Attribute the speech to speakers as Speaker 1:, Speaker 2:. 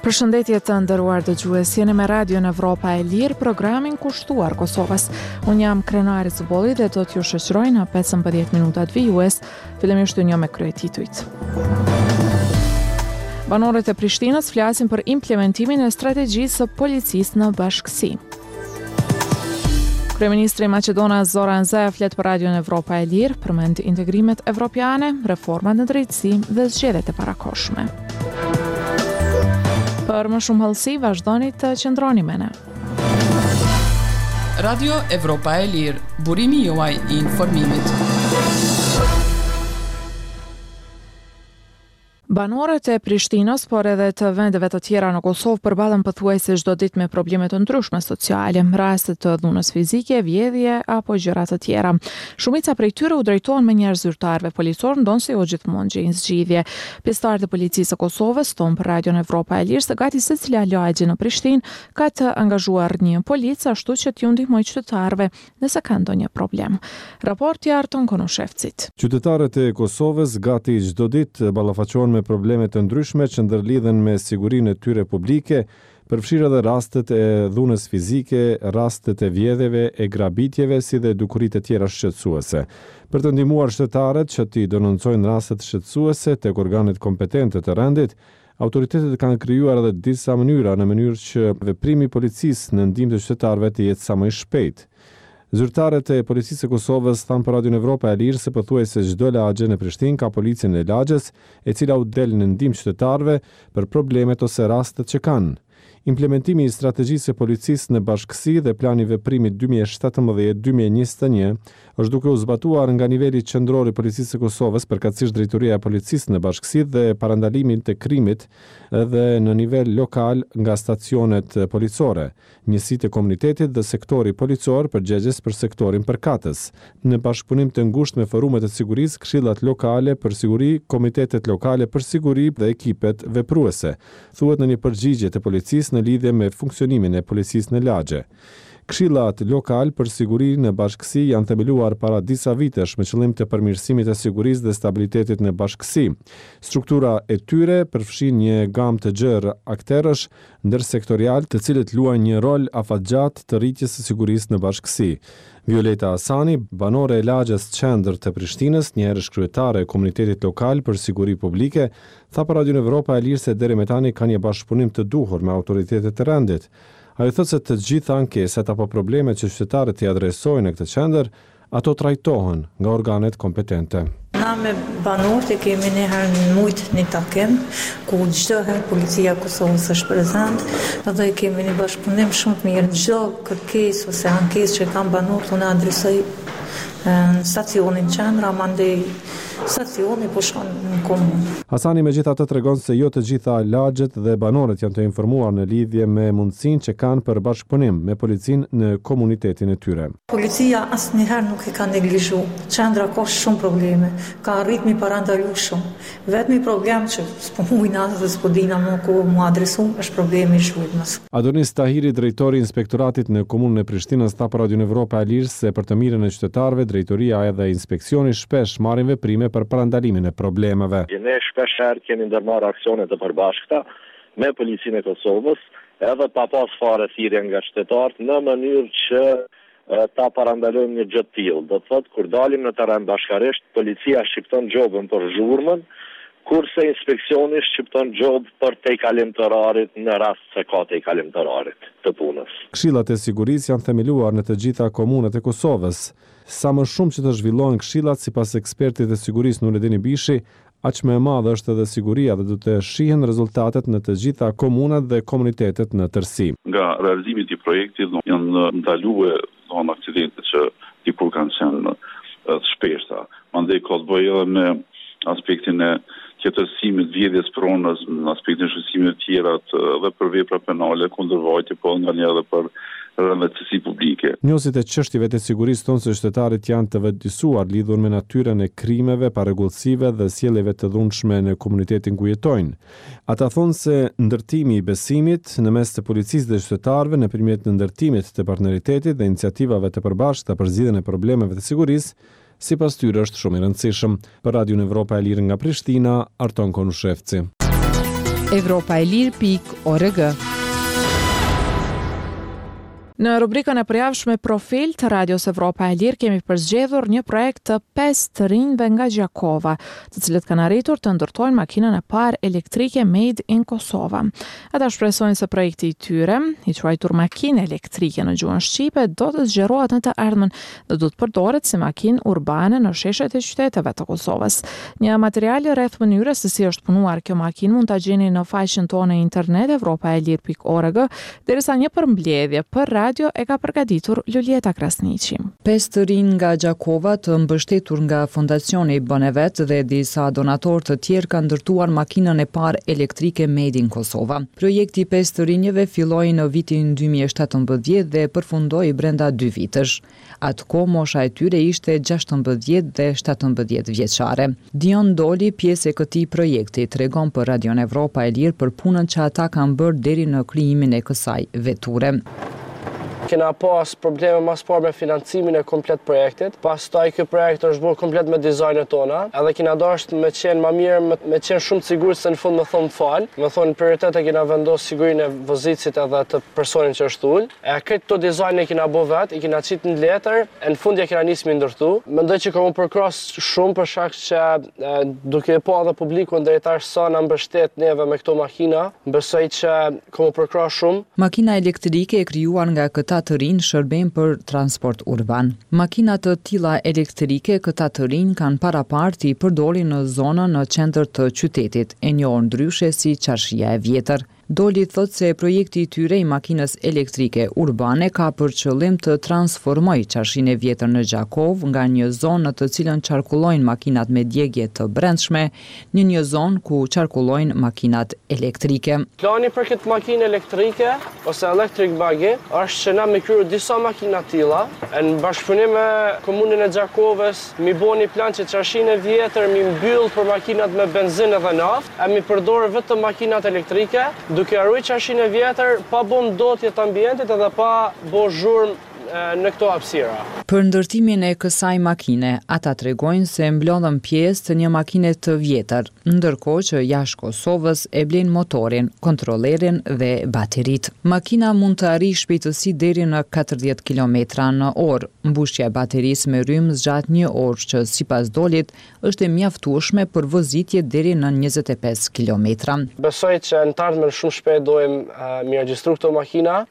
Speaker 1: Përshëndetje të nderuar dëgjues, jeni me Radion Evropa e Lirë, programin kushtuar Kosovës. Unë jam Krenari Zuboli dhe do t'ju shoqëroj në 15 minutat vijues, fillimisht një me kryetitujt. Banorët e Prishtinës flasin për implementimin e strategjisë së policisë në bashkësi. Kryeministri i Maqedonas Zoran Zaev flet për Radion Evropa e Lirë, përmend integrimet evropiane, reformat në drejtësi dhe zgjedhjet e parakohshme. Për më shumë hëllësi, vazhdoni të qëndroni me ne.
Speaker 2: Radio Evropa e Lirë, burimi juaj i informimit.
Speaker 1: Banorët e Prishtinës, por edhe të vendeve të tjera në Kosovë përballen pothuajse çdo ditë me probleme të ndryshme sociale, raste të dhunës fizike, vjedhje apo gjëra të tjera. Shumica prej tyre u drejtohen me njerëz zyrtarëve policor, ndonse jo gjithmonë gjejnë zgjidhje. Pjesëtarët e policisë së Kosovës tonë për Radion Evropa e Lirë se gati secila lagje në Prishtinë ka të angazhuar një policë ashtu që t'ju ndihmojë qytetarëve nëse kanë ndonjë problem. Raporti Arton Konushevcit.
Speaker 3: Qytetarët e Kosovës gati çdo ditë ballafaqohen me probleme të ndryshme që ndërlidhen me sigurinë e tyre publike, përfshirë edhe rastet e dhunës fizike, rastet e vjedhjeve, e grabitjeve, si dhe dukuritë e tjera shqetësuese. Për të ndihmuar qytetarët që t'i denoncojnë rastet shqetësuese tek organet kompetente të rendit, autoritetet kanë krijuar edhe disa mënyra në mënyrë që veprimi i policisë në ndihmë të qytetarëve të jetë sa më i shpejtë. Zyrtarët e policisë së Kosovës thanë për Radion Evropa e Lirë se pothuajse çdo lagje në Prishtinë ka policën e lagjes, e cila u del në ndihmë qytetarëve për problemet ose rastet që kanë. Implementimi i strategjisë së policisë në bashkësi dhe plani veprimi 2017-2021 është duke u zbatuar nga niveli qendror i policisë së Kosovës, përkatësisht drejtoria e policisë në bashkësi dhe parandalimin të krimit, edhe në nivel lokal nga stacionet policore, njësitë e komunitetit dhe sektori policor përgjegjës për sektorin përkatës. Në bashkëpunim të ngushtë me forumet e sigurisë, këshillat lokale për siguri, komitetet lokale për siguri dhe ekipet vepruese, thuhet në një përgjigje të policisë në lidhje me funksionimin e policisë në lagje. Këshillat lokal për siguri në bashkësi janë themeluar para disa vitesh me qëllim të përmirësimit të sigurisë dhe stabilitetit në bashkësi. Struktura e tyre përfshin një gamë të gjerë akterësh ndërsektorial, të cilët luajnë një rol afatgjatë të rritjes së sigurisë në bashkësi. Violeta Asani, banore e lagjes qendër të Prishtinës, një herësh kryetare e komunitetit lokal për siguri publike, tha për Radion Evropa e Lirë se deri më tani ka një bashkëpunim të duhur me autoritetet të rendit. Ai thotë se të gjitha ankeset apo problemet që qytetarët i adresojnë në këtë qendër, ato trajtohen nga organet kompetente.
Speaker 4: Na me banorët e kemi një herë në mujt një takim, ku çdo herë policia e Kosovës është prezent, dhe kemi një bashkëpunim shumë të mirë. Çdo kërkesë ose ankesë që kanë banorët unë adresoj në stacionin qendra, mandej stacioni po shkon në komunë.
Speaker 3: Hasani megjithatë tregon se jo të gjitha lagjet dhe banorët janë të informuar në lidhje me mundësinë që kanë për bashkëpunim me policinë në komunitetin e tyre.
Speaker 4: Policia asnjëherë nuk e ka neglizhu. Qendra ka shumë probleme, ka arrit mi parandalu shumë. Vetmi problem që s'po mujna dhe s'po dina më ku mu adresu është problemi i zhvillës.
Speaker 3: Adonis Tahiri, drejtori i inspektoratit në komunën e Prishtinës, tha për Radion Evropa e Lirë se për të mirën e qytetarëve, drejtoria edhe inspeksioni shpesh marrin veprime për parandalimin e problemeve.
Speaker 5: Ne shpesh herë kemi ndërmarrë aksione të përbashkëta me policinë e Kosovës, edhe pa pas fare thirrje nga qytetarët në mënyrë që ta parandalojmë një gjë të tillë. Do të thotë kur dalim në terren bashkërisht, policia shqipton gjobën për zhurmën, kurse inspeksioni shqipton gjobë për tejkalim të rarit në rast se ka tejkalim të rarit të punës.
Speaker 3: Këshillat e sigurisë janë themeluar në të gjitha komunat e Kosovës. Sa më shumë që të zhvillohen këshillat, sipas ekspertit e sigurisë Nurettin Bishi, aq më e madhe është edhe siguria dhe do të shihen rezultatet në të gjitha komunat dhe komunitetet në tërësi.
Speaker 6: Nga realizimi i projektit janë ndaluar aksidente që dikur kanë qenë të shpeshta. Mandej ka të bëjë edhe me aspektin e qetësimit, vjedhjes pronës, në aspektin e shqetësimit të tjera dhe për vepra penale kundër vajtje, po nganjëherë edhe për rëndësi publike.
Speaker 3: Njohësit e çështjeve të sigurisë tonë se qytetarët janë të vetëdijsuar lidhur me natyrën e krimeve, parregullsive dhe sjelljeve të dhunshme në komunitetin ku jetojnë. Ata thonë se ndërtimi i besimit në mes të policisë dhe qytetarëve nëpërmjet ndërtimit të partneritetit dhe iniciativave të përbashkëta për zgjidhjen e problemeve të sigurisë, sipas tyre është shumë i rëndësishëm. Për Radion Evropa e Lirë nga Prishtina, Arton Konushevci.
Speaker 7: Evropaelir.org.
Speaker 1: Në rubrikën e përjavshme Profil të Radios Evropa e Lirë kemi përzgjedhur një projekt të 5 të rinjve nga Gjakova, të cilët kanë arritur të ndërtojnë makinën e parë elektrike made in Kosova. Ata shpresojnë se projekti i tyre, i quajtur makinë elektrike në gjuhën shqipe, do të zgjerohet në të ardhmen dhe do të përdoret si makinë urbane në sheshet e qyteteve të Kosovës. Një material rreth mënyrës se si është punuar kjo makinë mund ta gjeni në faqen tonë internet evropaelir.org, derisa një përmbledhje për e ka përgatitur Lulieta Krasniqi.
Speaker 7: 5 të rinj nga Gjakova, të mbështetur nga Fondacioni Bonevet dhe disa donatorë të tjerë, kanë ndërtuar makinën e parë elektrike made in Kosova. Projekti 5 të rinjve filloi në vitin 2017 dhe përfundoi brenda 2 vitësh. Atko mosha e tyre ishte 16 dhe 17 vjeçare. Dion Doli, pjesë e këtij projekti, tregon për Radion Evropa e Lirë për punën që ata kanë bërë deri në krijimin e kësaj veture.
Speaker 8: Kena pas probleme mas parë me financimin e komplet projektit, pastaj ky projekt është bërë komplet me dizajnet tona, edhe kena dashur me qenë më mirë, me qenë shumë sigurt se në fund më thonë fal, më thonë prioritet e kena vendosur sigurinë e vozicit edhe të personit që është ul. E këto dizajne kena bë vet, i kena qitë në letër, e në fund ja kena nisë me ndërtu. Mendoj që kam përkras shumë për shkak që duke pa edhe publikun drejtar sa na mbështet neve me këto makina, besoj që kam përkras shumë.
Speaker 7: Makina elektrike e krijuar nga këta të rinj shërben për transport urban. Makina të tilla elektrike këta të rinj kanë paraparti i përdorin në zonën në qendër të qytetit, e njohur ndryshe si Qarshia e Vjetër. Doli thot se projekti i tyre i makinës elektrike urbane ka për qëllim të transformojë Qarshinë e Vjetër në Gjakov nga një zonë në të cilën qarkullojnë makinat me djegje të brendshme në një zonë ku qarkullojnë makinat elektrike.
Speaker 8: Plani për këtë makinë elektrike ose electric buggy është që na me kryer disa makina tilla, në bashkëpunim me komunën e Gjakovës, mi bëni një plan që Qarshinë e Vjetër mi mbyll për makinat me benzinë dhe naftë, e mi përdor vetëm makinat elektrike, duke arruajtur Qarshinë e Vjetër pa bën dotje të ambientit edhe pa bërë zhurmë në këto hapësira.
Speaker 7: Për ndërtimin e kësaj makine, ata tregojnë se mblodhen pjesë të një makine të vjetër, ndërkohë që jashtë Kosovës e blen motorin, kontrollerin dhe bateritë. Makina mund të arrijë shpejtësi deri në 40 km/h. Mbushja e baterisë me rrymë zgjat 1 orë, që sipas Dolit është e mjaftueshme për vozitje deri në 25 km.
Speaker 8: Besoj që në të ardhmen shumë shpejt dojmë mi regjistru këto makina.